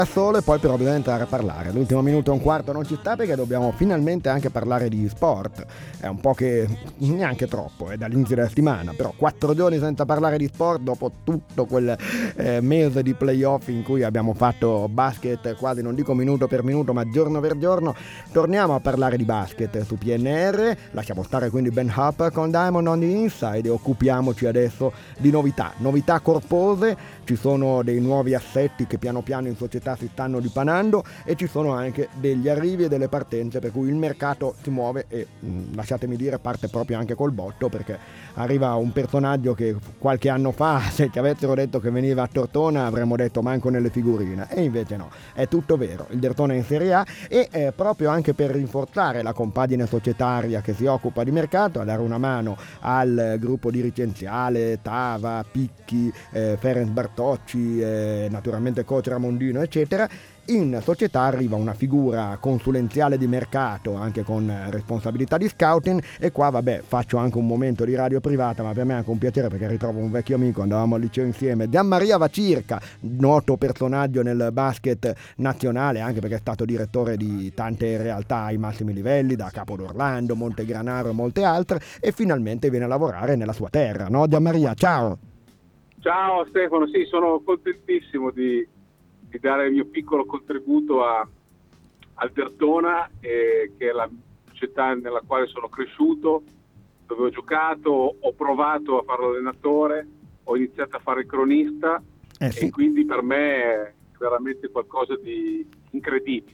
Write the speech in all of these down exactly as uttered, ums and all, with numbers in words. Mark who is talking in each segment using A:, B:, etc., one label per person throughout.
A: solo e poi però bisogna entrare a parlare. L'ultimo minuto e un quarto non ci sta perché dobbiamo finalmente anche parlare di sport. È un po' che neanche troppo, è dall'inizio della settimana, però quattro giorni senza parlare di sport dopo tutto quel eh, mese di playoff in cui abbiamo fatto basket quasi, non dico minuto per minuto, ma giorno per giorno. Torniamo a parlare di basket su P N R, lasciamo stare quindi Ben Hupper con Diamond on the Inside e occupiamoci adesso di novità, novità corpose. Ci sono dei nuovi assetti che piano piano in società si stanno dipanando e ci sono anche degli arrivi e delle partenze per cui il mercato si muove e mh, lasciatemi dire parte proprio anche col botto, perché arriva un personaggio che qualche anno fa se ci avessero detto che veniva a Tortona avremmo detto manco nelle figurine, e invece no, è tutto vero. Il Dertona è in Serie A e eh, proprio anche per rinforzare la compagine societaria che si occupa di mercato, a dare una mano al gruppo dirigenziale Tava, Picchi, eh, Ferenc Bartocci, eh, naturalmente coach Ramondino eccetera. In società arriva una figura consulenziale di mercato anche con responsabilità di scouting, e qua vabbè faccio anche un momento di radio privata, ma per me è anche un piacere perché ritrovo un vecchio amico, andavamo al liceo insieme, Gianmaria Vacirca, noto personaggio nel basket nazionale anche perché è stato direttore di tante realtà ai massimi livelli, da Capo d'Orlando, Montegranaro e molte altre, e finalmente viene a lavorare nella sua terra, no Gianmaria? Ciao!
B: Ciao Stefano, sì, sono contentissimo di di dare il mio piccolo contributo a, al Dertona, eh, che è la società nella quale sono cresciuto, dove ho giocato, ho provato a fare l'allenatore, ho iniziato a fare il cronista,
A: eh sì.
B: E quindi per me è veramente qualcosa di incredibile.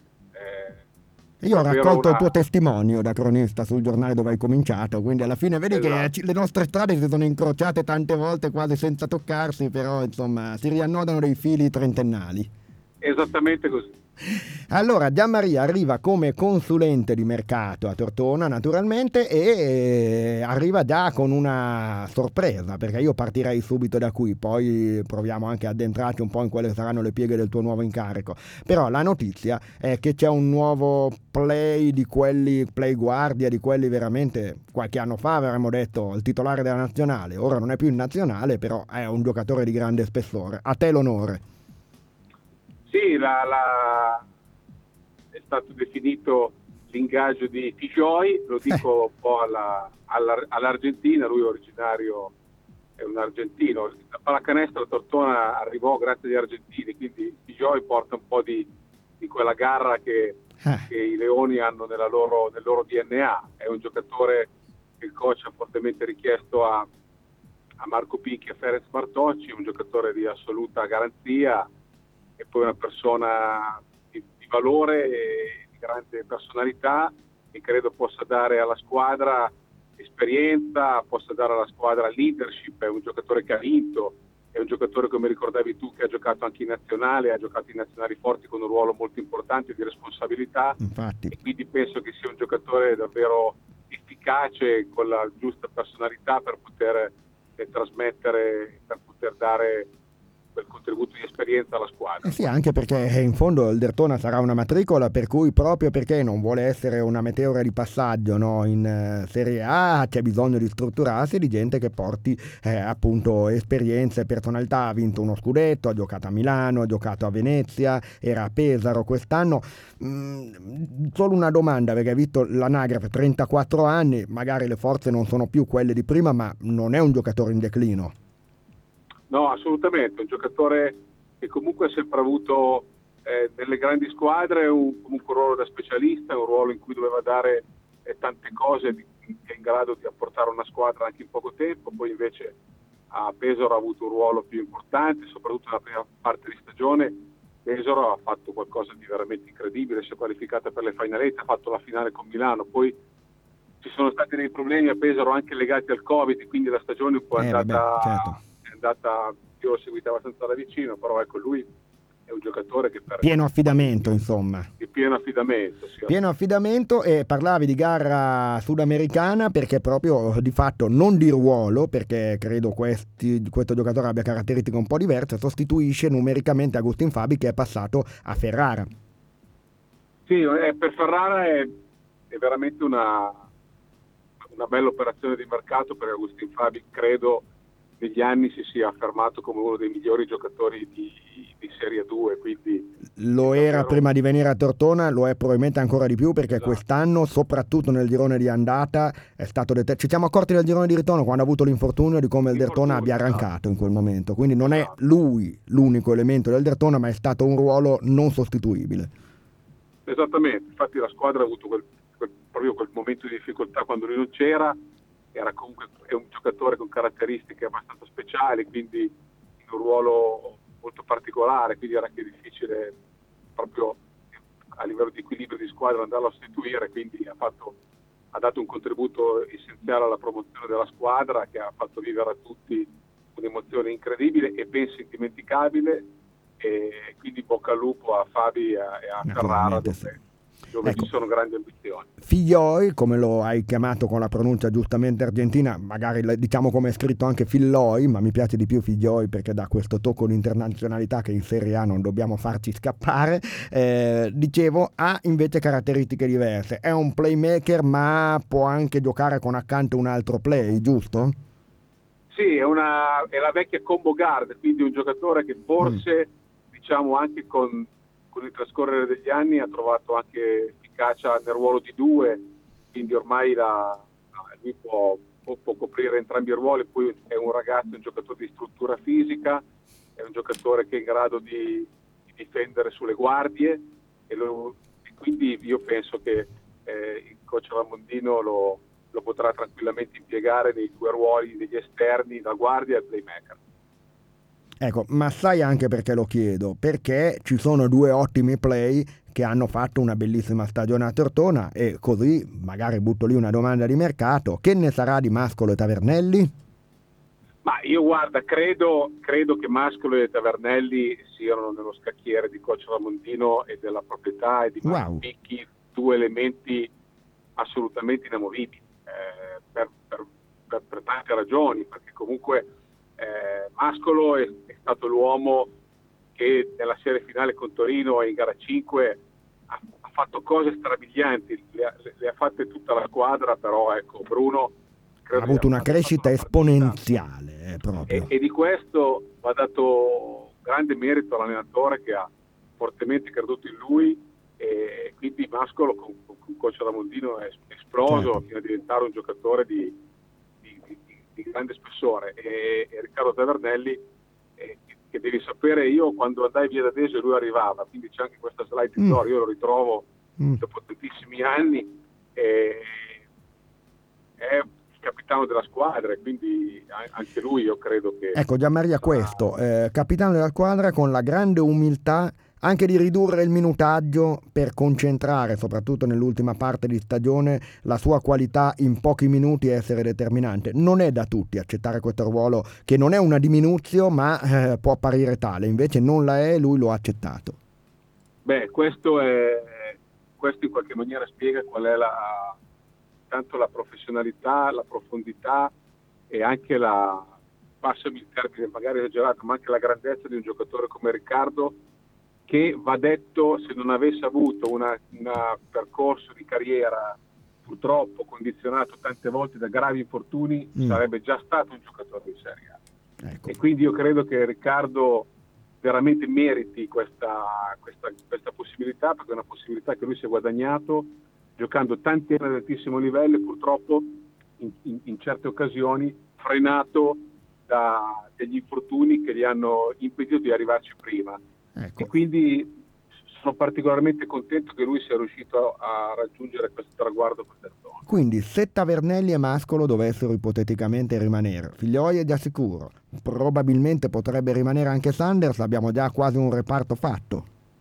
B: Eh,
A: Io ho raccolto
B: una...
A: il tuo testimonio da cronista sul giornale dove hai cominciato, quindi alla fine vedi
B: esatto.
A: che le nostre strade si sono incrociate tante volte quasi senza toccarsi, però insomma si riannodano dei fili trentennali.
B: Esattamente così.
A: Allora Gianmaria arriva come consulente di mercato a Tortona naturalmente e arriva già con una sorpresa, perché io partirei subito da qui, poi proviamo anche ad addentrarci un po' in quelle che saranno le pieghe del tuo nuovo incarico. Però la notizia è che c'è un nuovo play di quelli, play guardia di quelli veramente, qualche anno fa avremmo detto il titolare della nazionale, ora non è più in nazionale, però è un giocatore di grande spessore. A te l'onore.
B: Sì, la, la... è stato definito l'ingaggio di Figioi, lo dico un po' alla, alla, all'Argentina, lui è originario, è un argentino, la pallacanestro a Tortona arrivò grazie agli argentini, quindi Figioi porta un po' di, di quella garra che, che i leoni hanno nella loro, nel loro D N A, è un giocatore che il coach ha fortemente richiesto a, a Marco Picchi e a Ferenc Bartocci, un giocatore di assoluta garanzia, e poi una persona di, di valore e di grande personalità, che credo possa dare alla squadra esperienza, possa dare alla squadra leadership. È un giocatore che ha vinto, è un giocatore, come ricordavi tu, che ha giocato anche in nazionale, ha giocato in nazionali forti con un ruolo molto importante di responsabilità.
A: Infatti.
B: E quindi penso che sia un giocatore davvero efficace, con la giusta personalità per poter eh, trasmettere, per poter dare quel contributo di esperienza alla squadra.
A: Eh sì, anche perché in fondo il Dertona sarà una matricola, per cui proprio perché non vuole essere una meteora di passaggio, no? In uh, Serie A c'è bisogno di strutturarsi, di gente che porti eh, appunto esperienze e personalità. Ha vinto uno scudetto, ha giocato a Milano, ha giocato a Venezia, era a Pesaro quest'anno. Mm, solo una domanda, perché hai visto l'anagrafe, trentaquattro anni, magari le forze non sono più quelle di prima, ma non è un giocatore in declino.
B: No, assolutamente, un giocatore che comunque ha sempre avuto eh, nelle grandi squadre un, comunque un ruolo da specialista, un ruolo in cui doveva dare eh, tante cose, di, che è in grado di apportare una squadra anche in poco tempo. Poi invece a Pesaro ha avuto un ruolo più importante, soprattutto nella prima parte di stagione. Pesaro ha fatto qualcosa di veramente incredibile, si è qualificata per le finalette, ha fatto la finale con Milano, poi ci sono stati dei problemi a Pesaro anche legati al Covid, quindi la stagione un po' è
A: Eh,
B: andata...
A: vabbè, certo.
B: è andata, io l'ho seguita abbastanza da vicino, però ecco, lui è un giocatore che per
A: pieno affidamento, insomma.
B: Di pieno affidamento, sì.
A: Pieno affidamento. E parlavi di gara sudamericana perché proprio di fatto non di ruolo, perché credo questi, questo giocatore abbia caratteristiche un po' diverse, sostituisce numericamente Agustin Fabi, che è passato a Ferrara.
B: Sì, eh, per Ferrara è, è veramente una, una bella operazione di mercato, perché Agustin Fabi credo negli anni si sia affermato come uno dei migliori giocatori di, di Serie due, quindi
A: lo era prima di venire a Tortona, lo è probabilmente ancora di più, perché esatto. Quest'anno, soprattutto nel girone di andata, è stato det- ci siamo accorti nel girone di ritorno quando ha avuto l'infortunio di come il Derthona abbia arrancato esatto. in quel momento, quindi non esatto. è lui l'unico elemento del Derthona, ma è stato un ruolo non sostituibile.
B: Esattamente, infatti la squadra ha avuto quel, quel, proprio quel momento di difficoltà quando lui non c'era, era comunque è un giocatore con caratteristiche abbastanza speciali, quindi in un ruolo molto particolare, quindi era anche difficile proprio a livello di equilibrio di squadra andarlo a sostituire, quindi ha, fatto, ha dato un contributo essenziale alla promozione della squadra, che ha fatto vivere a tutti un'emozione incredibile e ben indimenticabile, e quindi bocca al lupo a Fabi e a, e a Ferrara, dove, dove ecco. ci sono grandi ambizioni.
A: Figlioi, come lo hai chiamato con la pronuncia giustamente argentina, magari diciamo come è scritto anche Filloi, ma mi piace di più Figlioi perché dà questo tocco di internazionalità che in Serie A non dobbiamo farci scappare, eh, dicevo, ha invece caratteristiche diverse, è un playmaker ma può anche giocare con accanto un altro play, giusto?
B: Sì, è, una, è la vecchia combo guard, quindi un giocatore che forse, mm. diciamo, anche con, con il trascorrere degli anni ha trovato anche efficacia nel ruolo di due, quindi ormai la, lui può, può, può coprire entrambi i ruoli, poi è un ragazzo, un giocatore di struttura fisica, è un giocatore che è in grado di, di difendere sulle guardie, e, lo, e quindi io penso che eh, il coach Ramondino lo... lo potrà tranquillamente impiegare nei due ruoli degli esterni, da guardia e playmaker.
A: Ecco, ma sai anche perché lo chiedo? Perché ci sono due ottimi play che hanno fatto una bellissima stagione a Tortona, e così magari butto lì una domanda di mercato: che ne sarà di Mascolo e Tavernelli?
B: Ma io guarda, credo, credo che Mascolo e Tavernelli siano nello scacchiere di coach Ramondino e della proprietà e di Mario
A: wow.
B: Picchi due elementi assolutamente inamovibili. Eh, per, per, per, per tante ragioni, perché comunque eh, Mascolo è, è stato l'uomo che nella serie finale con Torino e in gara cinque ha, ha fatto cose strabilianti, le ha, le, le ha fatte tutta la squadra, però ecco, Bruno
A: ha avuto una crescita esponenziale eh, proprio.
B: E, e di questo va dato grande merito all'allenatore, che ha fortemente creduto in lui, e quindi Mascolo con, con coach Ramondino è esploso certo. fino a diventare un giocatore di, di, di, di grande spessore, e, e Riccardo Tavernelli eh, che devi sapere, io quando andai via da Desio lui arrivava, quindi c'è anche questa slide di mm. Zoro, io lo ritrovo mm. dopo tantissimi anni, e è il capitano della squadra, e quindi anche lui io credo che...
A: Ecco Gianmaria, questo, eh, capitano della squadra con la grande umiltà anche di ridurre il minutaggio per concentrare, soprattutto nell'ultima parte di stagione, la sua qualità in pochi minuti e essere determinante. Non è da tutti accettare questo ruolo, che non è una diminuzione, ma eh, può apparire tale, invece non la è, lui lo ha accettato.
B: Beh, questo è questo in qualche maniera spiega qual è la tanto la professionalità, la profondità e anche la, passami il termine magari esagerato, ma anche la grandezza di un giocatore come Riccardo, che va detto, se non avesse avuto un percorso di carriera purtroppo condizionato tante volte da gravi infortuni, mm. sarebbe già stato un giocatore di Serie A. Ecco. E quindi io credo che Riccardo veramente meriti questa, questa, questa possibilità, perché è una possibilità che lui si è guadagnato giocando tanti anni ad altissimo livello, e purtroppo in, in, in certe occasioni frenato da degli infortuni che gli hanno impedito di arrivarci prima. Ecco. E quindi sono particolarmente contento che lui sia riuscito a, a raggiungere questo traguardo per Derthona.
A: Quindi se Tavernelli e Mascolo dovessero ipoteticamente rimanere, Figlioi è già sicuro, probabilmente potrebbe rimanere anche Sanders, abbiamo già quasi un reparto fatto.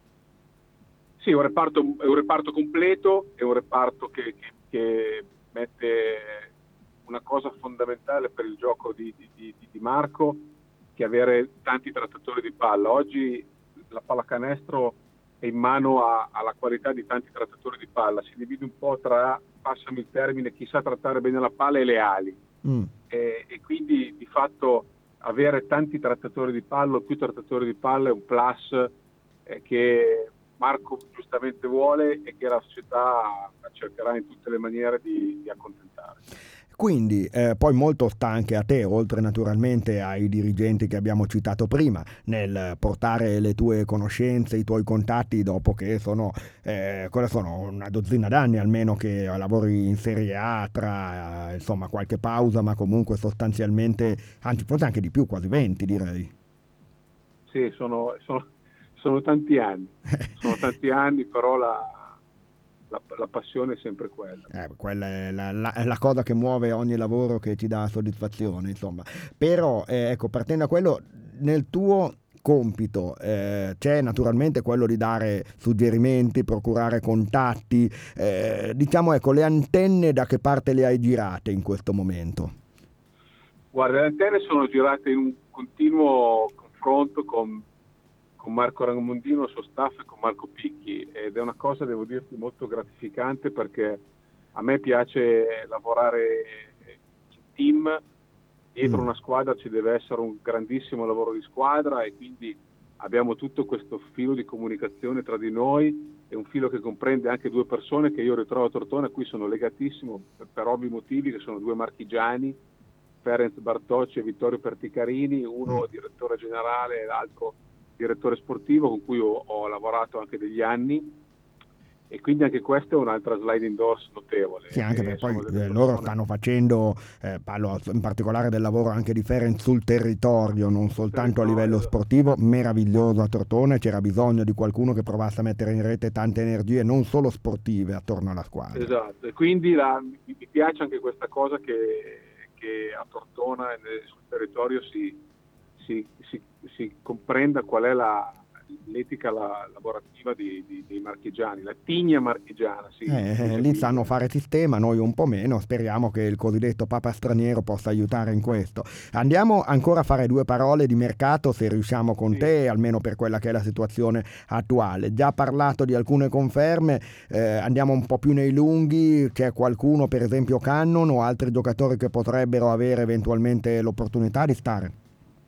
B: Sì, un reparto, è un reparto completo, è un reparto che, che, che mette una cosa fondamentale per il gioco di, di, di Marco, che è avere tanti trattatori di palla. Oggi la pallacanestro è in mano a, alla qualità di tanti trattatori di palla, si divide un po' tra, passami il termine, chi sa trattare bene la palla e le ali, mm. e, e quindi di fatto avere tanti trattatori di palla, più trattatori di palla, è un plus eh, che Marco giustamente vuole e che la società cercherà in tutte le maniere di, di accontentare.
A: Quindi eh, poi molto sta anche a te, oltre naturalmente ai dirigenti che abbiamo citato prima, nel portare le tue conoscenze, i tuoi contatti, dopo che sono, eh, cosa sono una dozzina d'anni almeno che lavori in Serie A, tra eh, insomma qualche pausa, ma comunque sostanzialmente, anzi forse anche di più, quasi venti direi.
B: Sì, sono, sono, sono tanti anni, sono tanti anni, però la... La, la passione è sempre quella.
A: Eh, quella è la, la, la cosa che muove ogni lavoro, che ti dà soddisfazione, insomma. Però, eh, ecco, partendo da quello, nel tuo compito eh, c'è naturalmente quello di dare suggerimenti, procurare contatti, eh, diciamo, ecco, le antenne da che parte le hai girate in questo momento?
B: Guarda, le antenne sono girate in un continuo confronto con con Marco Raimondino, il suo staff, e con Marco Picchi, ed è una cosa, devo dirti, molto gratificante, perché a me piace lavorare in team. Dietro mm. una squadra ci deve essere un grandissimo lavoro di squadra, e quindi abbiamo tutto questo filo di comunicazione tra di noi, e un filo che comprende anche due persone che io ritrovo a Tortona, a cui sono legatissimo per, per ovvi motivi, che sono due marchigiani, Ferenc Bartocci e Vittorio Perticarini, uno mm. direttore generale e l'altro direttore sportivo, con cui ho, ho lavorato anche degli anni, e quindi anche questa è un'altra sliding doors notevole.
A: Sì, anche perché poi eh, loro stanno facendo, eh, parlo in particolare del lavoro anche di Ferenc sul territorio, non soltanto territorio, a livello sportivo, meraviglioso a Tortona. C'era bisogno di qualcuno che provasse a mettere in rete tante energie, non solo sportive, attorno alla squadra.
B: Esatto, e quindi la, mi, mi piace anche questa cosa che, che a Tortona e sul territorio si Si, si, si comprenda qual è la, l'etica la, lavorativa di, di, dei marchigiani, la tigna marchigiana. Sì,
A: eh, lì sanno fare sistema, noi un po' meno. Speriamo che il cosiddetto papa straniero possa aiutare in questo. Andiamo ancora a fare due parole di mercato, se riusciamo, con sì. te, almeno per quella che è la situazione attuale. Già parlato di alcune conferme, eh, andiamo un po' più nei lunghi. C'è qualcuno, per esempio Cannon, o altri giocatori che potrebbero avere eventualmente l'opportunità di stare?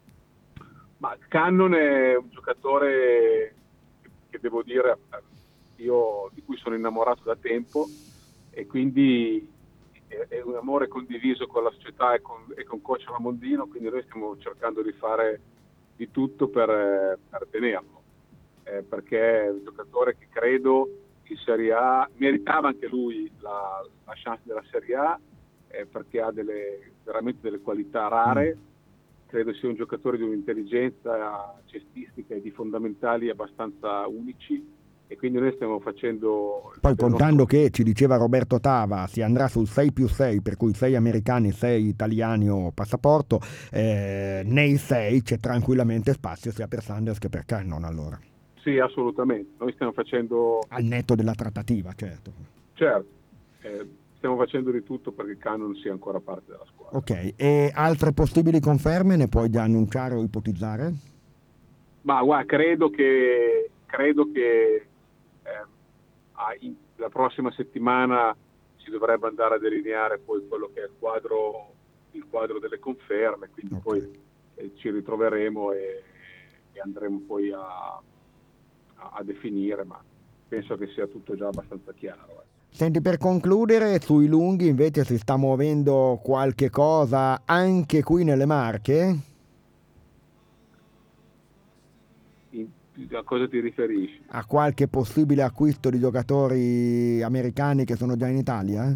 B: Ma Cannon è un giocatore che devo dire io di cui sono innamorato da tempo, e quindi è un amore condiviso con la società e con, e con coach Raimondino, quindi noi stiamo cercando di fare di tutto per, per tenerlo, eh, perché è un giocatore che credo in Serie A meritava anche lui la, la chance della Serie A, eh, perché ha delle, veramente delle qualità rare. Mm. Credo sia un giocatore di un'intelligenza cestistica e di fondamentali abbastanza unici, e quindi noi stiamo facendo...
A: Poi contando nostro... che, ci diceva Roberto Tava, si andrà sul sei più sei, per cui sei americani, sei italiani o passaporto, eh, nei sei c'è tranquillamente spazio sia per Sanders che per Cannon, allora.
B: Sì, assolutamente. Noi stiamo facendo...
A: Al netto della trattativa, certo.
B: Certo. Eh, stiamo facendo di tutto perché Cannon sia ancora parte della squadra.
A: Ok, e altre possibili conferme ne puoi già annunciare o ipotizzare?
B: Ma guarda, credo che credo che eh, in, la prossima settimana si dovrebbe andare a delineare poi quello che è il quadro, il quadro delle conferme, quindi okay. poi eh, ci ritroveremo e, e andremo poi a, a, a definire, ma penso che sia tutto già abbastanza chiaro. Eh.
A: Senti, per concludere, sui lunghi invece si sta muovendo qualche cosa anche qui nelle Marche?
B: In, a cosa ti riferisci?
A: A qualche possibile acquisto di giocatori americani che sono già in Italia?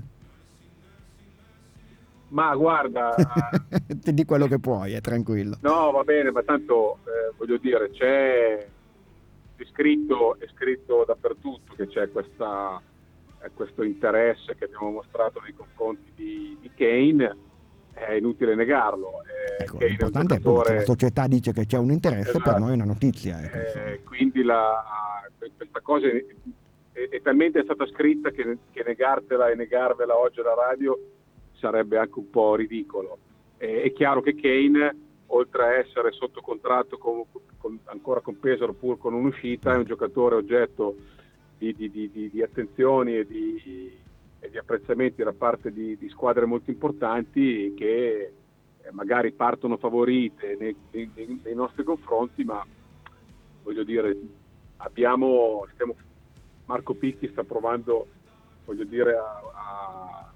B: Ma guarda...
A: Ti di quello che puoi, è tranquillo.
B: No, va bene, ma tanto eh, voglio dire, c'è... È scritto, è scritto dappertutto che c'è questa... questo interesse che abbiamo mostrato nei confronti di, di Kane, è inutile negarlo. Eh,
A: ecco, l'importante è, un giocatore... è che la società dice che c'è un interesse, esatto. Per noi è una notizia. Ecco,
B: eh, quindi la, questa cosa è, è, è talmente stata scritta che, che negartela e negarvela oggi alla radio sarebbe anche un po' ridicolo. Eh, è chiaro che Kane, oltre a essere sotto contratto con, con, ancora con Pesaro pur con un'uscita, è un giocatore oggetto Di, di, di, di attenzioni e di, e di apprezzamenti da parte di, di squadre molto importanti che eh, magari partono favorite nei, nei, nei nostri confronti, ma voglio dire, abbiamo stiamo, Marco Picchi sta provando, voglio dire, a, a,